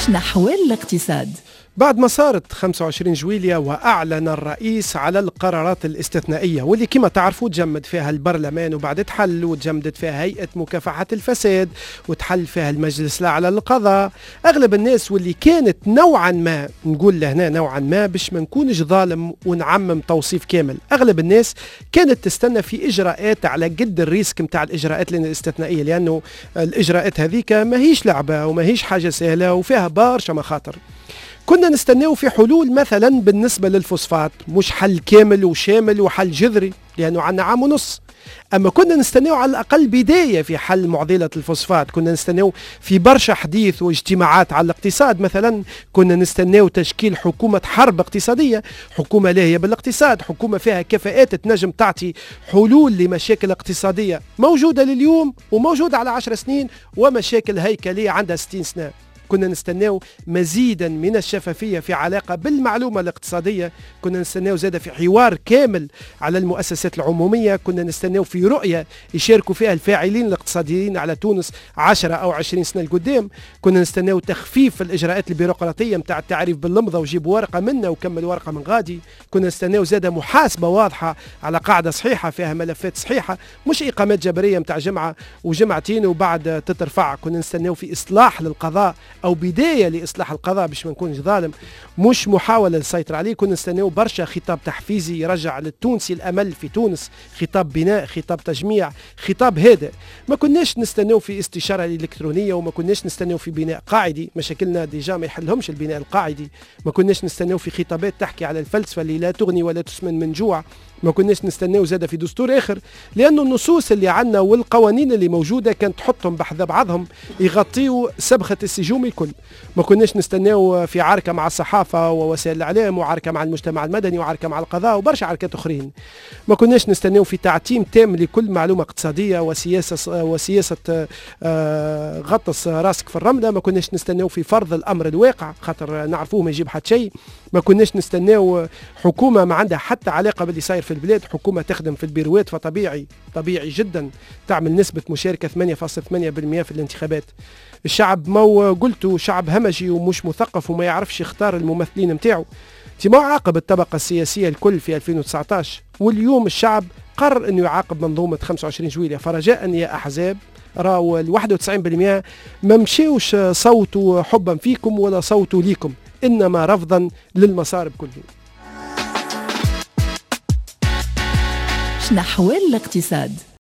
نحو الاقتصاد. بعد ما صارت 25 جويلية وأعلن الرئيس على القرارات الاستثنائية واللي كما تعرفوا تجمد فيها البرلمان وبعد تحل وتجمدت فيها هيئة مكافحة الفساد وتحل فيها المجلس الأعلى للقضاء. أغلب الناس واللي كانت نوعا ما نقول لهنا نوعا ما باش ما نكونش ظالم ونعمم توصيف كامل، أغلب الناس كانت تستنى في إجراءات على قد الريسك متاع الإجراءات الاستثنائية، لأنه الإجراءات هذيك ما هيش لعبة وما هيش حاجة سهلة وفيها برشا مخاطر. كنا نستناو في حلول مثلا بالنسبة للفوسفات، مش حل كامل وشامل وحل جذري لأنه عنا عام ونص، أما كنا نستناو على الأقل بداية في حل معضلة الفوسفات. كنا نستناو في برشا حديث واجتماعات على الاقتصاد، مثلا كنا نستناو تشكيل حكومة حرب اقتصادية، حكومة لاهية بالاقتصاد، حكومة فيها كفاءات تنجم تعطي حلول لمشاكل اقتصادية موجودة لليوم وموجودة على 10 سنين ومشاكل هيكلية عندها 60 سنة. كنا نستناو مزيدا من الشفافية في علاقة بالمعلومة الاقتصادية، كنا نستناو زادة في حوار كامل على المؤسسات العمومية، كنا نستناو في رؤية يشاركوا فيها الفاعلين الاقتصاديين على تونس 10 أو 20 سنة القدام، كنا نستناو تخفيف الإجراءات البيروقراطية متاع التعريف باللمضة وجيب ورقة منا وكمل ورقة من غادي، كنا نستناو زادة محاسبة واضحة على قاعدة صحيحة فيها ملفات صحيحة، مش إقامات جبرية متاع جمعة وجمعتين وبعد تترفع. كنا نستناو في إصلاح للقضاء أو بداية لإصلاح القضاء باش ما نكونش ظالم، مش محاولة للسيطرة عليه. كنا نستناو برشا خطاب تحفيزي يرجع للتونسي الأمل في تونس، خطاب بناء، خطاب تجميع، خطاب هادئ. ما كناش نستناو في استشارة الإلكترونية وما كناش نستناو في بناء قاعدي، مشاكلنا ديجا ما يحلهمش البناء القاعدي. ما كناش نستناو في خطابات تحكي على الفلسفة اللي لا تغني ولا تسمن من جوع. ما كناش نستناو زادة في دستور آخر، لأنه النصوص اللي عنا والقوانين اللي موجودة كانت تحطهم بحذا بعضهم يغطيوا سبخة السجوم الكل. ما كناش نستناو في عركة مع الصحافة ووسائل الإعلام وعركة مع المجتمع المدني وعركة مع القضاء وبرشا عركات أخرين. ما كناش نستناو في تعتيم تام لكل معلومة اقتصادية وسياسة غطس راسك في الرملة. ما كناش نستناو في فرض الأمر الواقع خاطر نعرفوه ما يجيب حتى شيء. ما كناش نستناو حكومة ما عندها حتى علاقة باللي صاير في البلاد، حكومة تخدم في البيروات، فطبيعي جدا تعمل نسبة مشاركة 8.8% في الانتخابات. الشعب ما قلتوا شعب همجي ومش مثقف وما يعرفش يختار الممثلين متاعه. ما عاقب الطبقة السياسية الكل في 2019 واليوم الشعب قرر انه يعاقب منظومة 25 جويلية. فرجاء يا احزاب راهو 91% ما مشيوش صوتوا حبا فيكم ولا صوتوا ليكم، انما رفضا للمصارب كله. نحو الاقتصاد.